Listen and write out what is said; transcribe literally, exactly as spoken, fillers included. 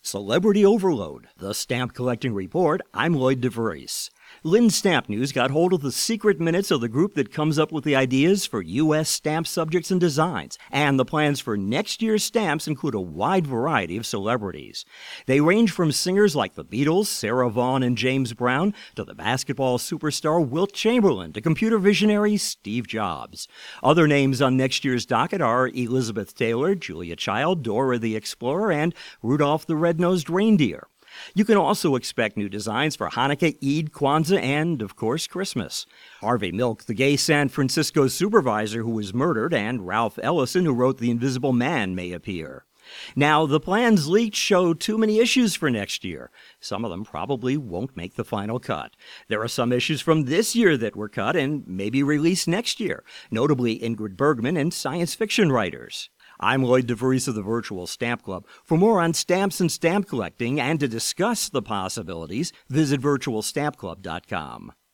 Celebrity Overload, the Stamp Collecting Report. I'm Lloyd DeVries. Lynn Stamp News got hold of the secret minutes of the group that comes up with the ideas for U S stamp subjects and designs, and the plans for next year's stamps include a wide variety of celebrities. They range from singers like the Beatles, Sarah Vaughan and James Brown, to the basketball superstar Wilt Chamberlain, to computer visionary Steve Jobs. Other names on next year's docket are Elizabeth Taylor, Julia Child, Dora the Explorer, and Rudolph the Red-Nosed Reindeer. You can also expect new designs for Hanukkah, Eid, Kwanzaa, and, of course, Christmas. Harvey Milk, the gay San Francisco supervisor who was murdered, and Ralph Ellison, who wrote The Invisible Man, may appear. Now, the plans leaked show too many issues for next year. Some of them probably won't make the final cut. There are some issues from this year that were cut and maybe released next year, notably Ingrid Bergman and science fiction writers. I'm Lloyd DeVries of the Virtual Stamp Club. For more on stamps and stamp collecting and to discuss the possibilities, visit virtual stamp club dot com.